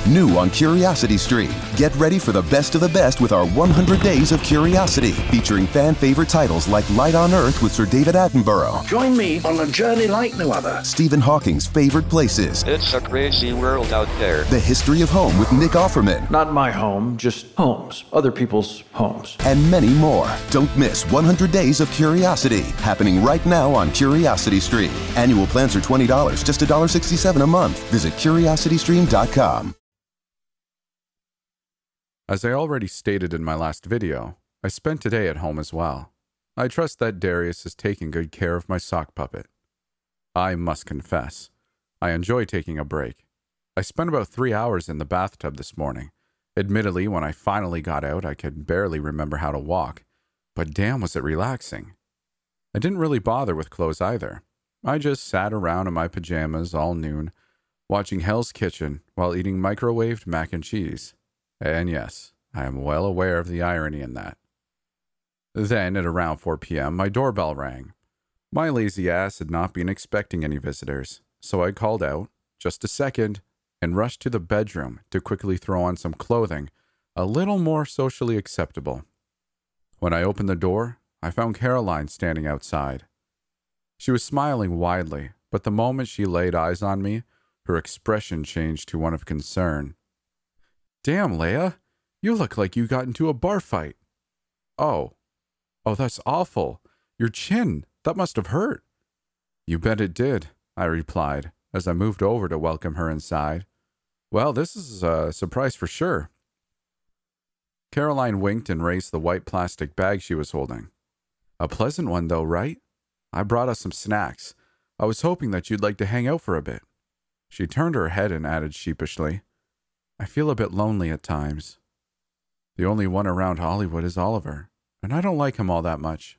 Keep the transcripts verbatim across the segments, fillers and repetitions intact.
New on Curiosity Stream. Get ready for the best of the best with our one hundred Days of Curiosity, featuring fan-favorite titles like Light on Earth with Sir David Attenborough. Join me on a journey like no other. Stephen Hawking's favorite places. It's a crazy world out there. The History of Home with Nick Offerman. Not my home, just homes. Other people's homes. And many more. Don't miss one hundred Days of Curiosity, happening right now on Curiosity Stream. Annual plans are twenty dollars, just one dollar and sixty-seven cents a month. Visit curiosity stream dot com. As I already stated in my last video, I spent today at home as well. I trust that Darius is taking good care of my sock puppet. I must confess, I enjoy taking a break. I spent about three hours in the bathtub this morning. Admittedly, when I finally got out, I could barely remember how to walk, but damn was it relaxing. I didn't really bother with clothes either. I just sat around in my pajamas all noon, watching Hell's Kitchen while eating microwaved mac and cheese. And yes, I am well aware of the irony in that. Then, at around four p.m., my doorbell rang. My lazy ass had not been expecting any visitors, so I called out, just a second, and rushed to the bedroom to quickly throw on some clothing a little more socially acceptable. When I opened the door, I found Caroline standing outside. She was smiling widely, but the moment she laid eyes on me, her expression changed to one of concern. "Damn, Leia, you look like you got into a bar fight." "Oh. Oh, that's awful. Your chin, that must have hurt." "You bet it did," I replied, as I moved over to welcome her inside. "Well, this is a surprise for sure." Caroline winked and raised the white plastic bag she was holding. "A pleasant one, though, right? I brought us some snacks. I was hoping that you'd like to hang out for a bit." She turned her head and added sheepishly, "I feel a bit lonely at times. The only one around Hollywood is Oliver, and I don't like him all that much."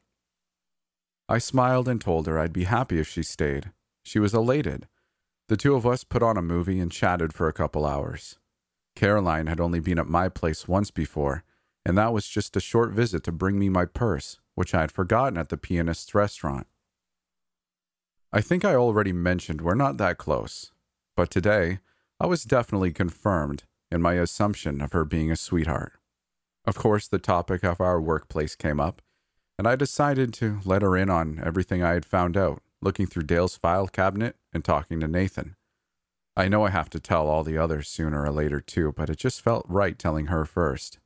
I smiled and told her I'd be happy if she stayed. She was elated. The two of us put on a movie and chatted for a couple hours. Caroline had only been at my place once before, and that was just a short visit to bring me my purse, which I had forgotten at the pianist's restaurant. I think I already mentioned we're not that close, but today I was definitely confirmed in my assumption of her being a sweetheart. Of course, the topic of our workplace came up, and I decided to let her in on everything I had found out, looking through Dale's file cabinet and talking to Nathan. I know I have to tell all the others sooner or later too, but it just felt right telling her first.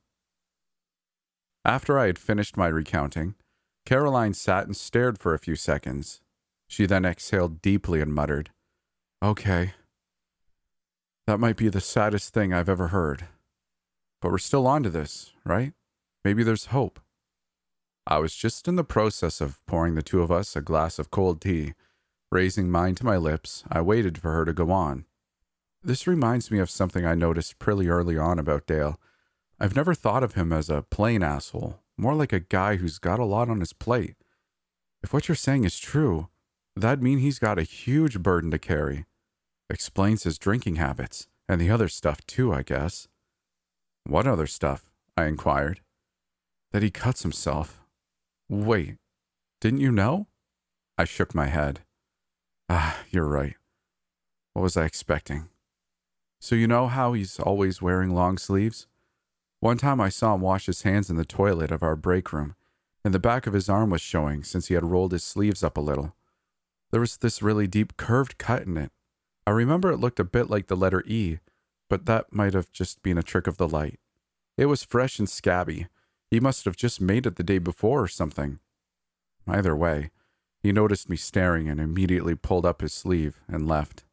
After I had finished my recounting, Caroline sat and stared for a few seconds. She then exhaled deeply and muttered, "Okay. That might be the saddest thing I've ever heard. But we're still on to this, right? Maybe there's hope." I was just in the process of pouring the two of us a glass of cold tea. Raising mine to my lips, I waited for her to go on. "This reminds me of something I noticed pretty early on about Dale. I've never thought of him as a plain asshole, more like a guy who's got a lot on his plate. If what you're saying is true, that'd mean he's got a huge burden to carry. Explains his drinking habits, and the other stuff too, I guess." "What other stuff?" I inquired. "That he cuts himself." "Wait, didn't you know?" I shook my head. "Ah, you're right. What was I expecting? So you know how he's always wearing long sleeves? One time I saw him wash his hands in the toilet of our break room, and the back of his arm was showing since he had rolled his sleeves up a little. There was this really deep curved cut in it. I remember it looked a bit like the letter E, but that might have just been a trick of the light. It was fresh and scabby. He must have just made it the day before or something. Either way, he noticed me staring and immediately pulled up his sleeve and left."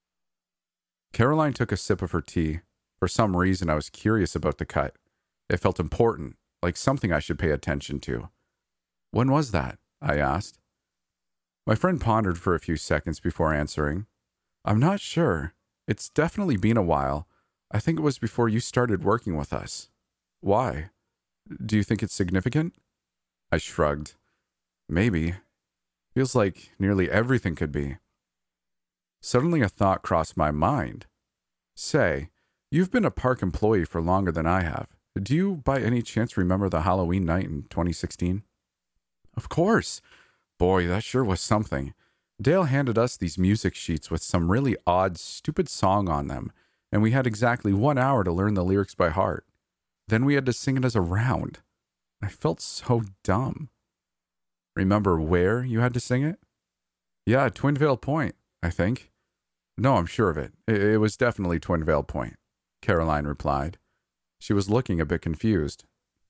Caroline took a sip of her tea. For some reason, I was curious about the cut. It felt important, like something I should pay attention to. "When was that?" I asked. My friend pondered for a few seconds before answering. "I'm not sure. It's definitely been a while. I think it was before you started working with us." "Why? Do you think it's significant?" I shrugged. "Maybe. Feels like nearly everything could be." Suddenly a thought crossed my mind. "Say, you've been a park employee for longer than I have. Do you by any chance remember the Halloween night in twenty sixteen? "Of course. Boy, that sure was something. Dale handed us these music sheets with some really odd, stupid song on them, and we had exactly one hour to learn the lyrics by heart. Then we had to sing it as a round. I felt so dumb. Remember where you had to sing it? Yeah, Twin Vale Point, I think. No, I'm sure of it. It, it was definitely Twin Vale Point, Caroline replied. She was looking a bit confused.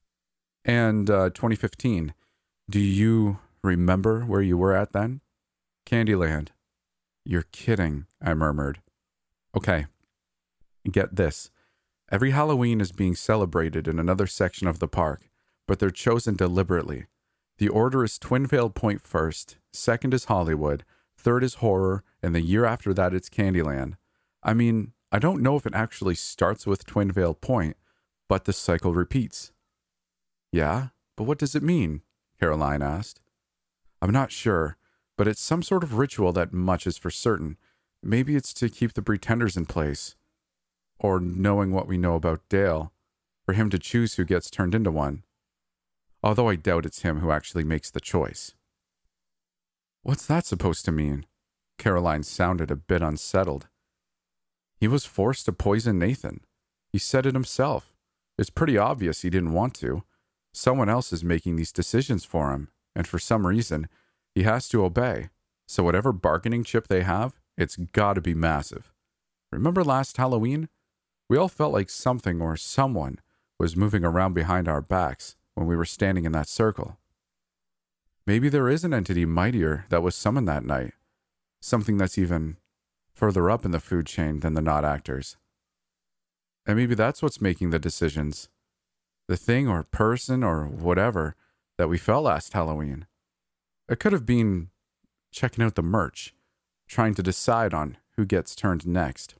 And uh, twenty fifteen, do you remember where you were at then? Candyland. You're kidding, I murmured. Okay, get this. Every Halloween is being celebrated in another section of the park, but they're chosen deliberately. The order is Twin Vale Point first, second is Hollywood, third is horror, and the year after that it's Candyland. I mean, I don't know if it actually starts with Twin Vale Point, but the cycle repeats. Yeah, but what does it mean? Caroline asked. I'm not sure, but it's some sort of ritual that much is for certain. Maybe it's to keep the pretenders in place. Or knowing what we know about Dale, for him to choose who gets turned into one. Although I doubt it's him who actually makes the choice. What's that supposed to mean? Caroline sounded a bit unsettled. He was forced to poison Nathan. He said it himself. It's pretty obvious he didn't want to. Someone else is making these decisions for him, and for some reason, he has to obey. So whatever bargaining chip they have, it's gotta be massive. Remember last Halloween? We all felt like something or someone was moving around behind our backs when we were standing in that circle. Maybe there is an entity mightier that was summoned that night. Something that's even further up in the food chain than the not actors. And maybe that's what's making the decisions. The thing or person or whatever that we felt last Halloween. It could have been checking out the merch, trying to decide on who gets turned next.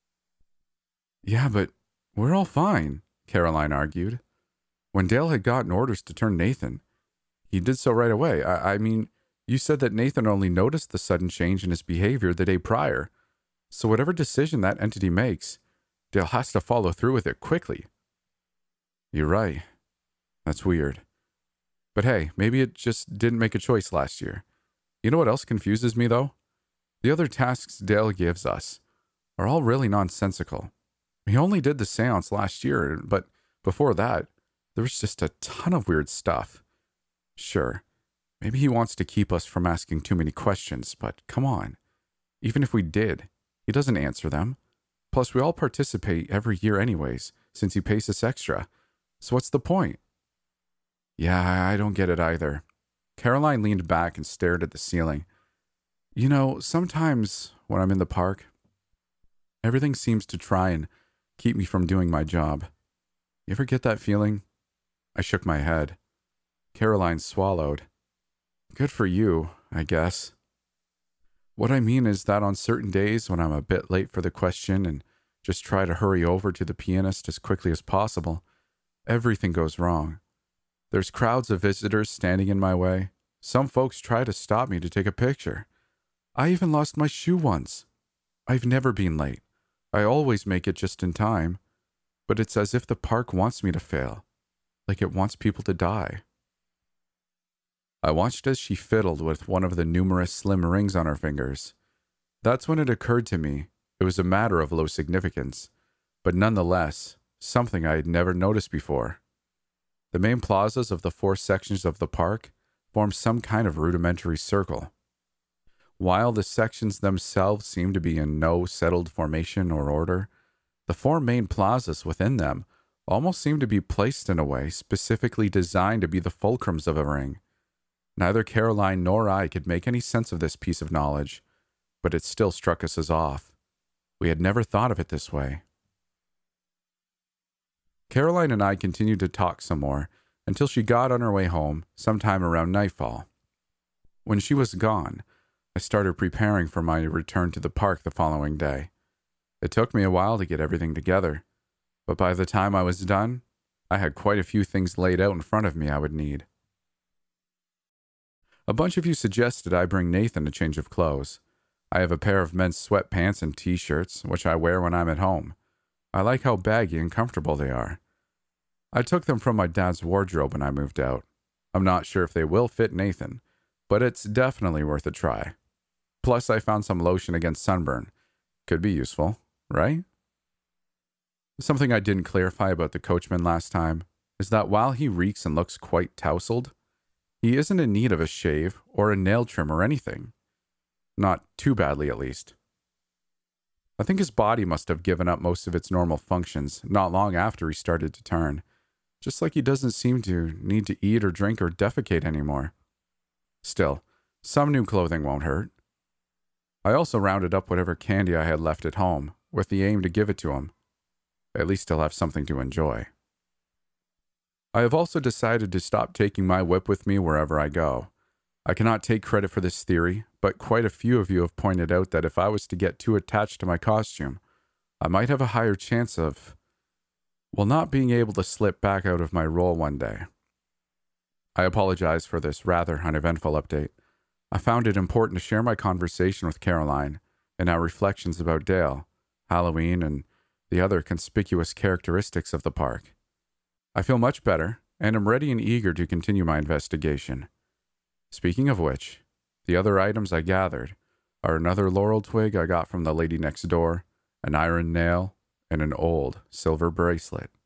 Yeah, but we're all fine, Caroline argued. When Dale had gotten orders to turn Nathan, he did so right away. I, I mean, you said that Nathan only noticed the sudden change in his behavior the day prior. So whatever decision that entity makes, Dale has to follow through with it quickly. You're right. That's weird. But hey, maybe it just didn't make a choice last year. You know what else confuses me, though? The other tasks Dale gives us are all really nonsensical. He only did the seance last year, but before that, there was just a ton of weird stuff. Sure, maybe he wants to keep us from asking too many questions, but come on. Even if we did, he doesn't answer them. Plus, we all participate every year anyways, since he pays us extra. So what's the point? Yeah, I don't get it either. Caroline leaned back and stared at the ceiling. You know, sometimes when I'm in the park, everything seems to try and keep me from doing my job. You ever get that feeling? I shook my head. Caroline swallowed. Good for you, I guess. What I mean is that on certain days when I'm a bit late for the question and just try to hurry over to the pianist as quickly as possible, everything goes wrong. There's crowds of visitors standing in my way. Some folks try to stop me to take a picture. I even lost my shoe once. I've never been late. I always make it just in time. But it's as if the park wants me to fail. Like it wants people to die. I watched as she fiddled with one of the numerous slim rings on her fingers. That's when it occurred to me it was a matter of low significance, but nonetheless, something I had never noticed before. The main plazas of the four sections of the park form some kind of rudimentary circle. While the sections themselves seem to be in no settled formation or order, the four main plazas within them almost seem to be placed in a way specifically designed to be the fulcrums of a ring. Neither Caroline nor I could make any sense of this piece of knowledge, but it still struck us as off. We had never thought of it this way. Caroline and I continued to talk some more until she got on her way home sometime around nightfall. When she was gone, I started preparing for my return to the park the following day. It took me a while to get everything together, but by the time I was done, I had quite a few things laid out in front of me I would need. A bunch of you suggested I bring Nathan a change of clothes. I have a pair of men's sweatpants and t-shirts, which I wear when I'm at home. I like how baggy and comfortable they are. I took them from my dad's wardrobe when I moved out. I'm not sure if they will fit Nathan, but it's definitely worth a try. Plus, I found some lotion against sunburn. Could be useful, right? Something I didn't clarify about the coachman last time is that while he reeks and looks quite tousled, he isn't in need of a shave or a nail trim or anything. Not too badly, at least. I think his body must have given up most of its normal functions not long after he started to turn, just like he doesn't seem to need to eat or drink or defecate anymore. Still, some new clothing won't hurt. I also rounded up whatever candy I had left at home, with the aim to give it to him. At least he'll have something to enjoy. I have also decided to stop taking my whip with me wherever I go. I cannot take credit for this theory, but quite a few of you have pointed out that if I was to get too attached to my costume, I might have a higher chance of, well, not being able to slip back out of my role one day. I apologize for this rather uneventful update. I found it important to share my conversation with Caroline and our reflections about Dale, Halloween, and the other conspicuous characteristics of the park. I feel much better, and am ready and eager to continue my investigation. Speaking of which, the other items I gathered are another laurel twig I got from the lady next door, an iron nail, and an old silver bracelet.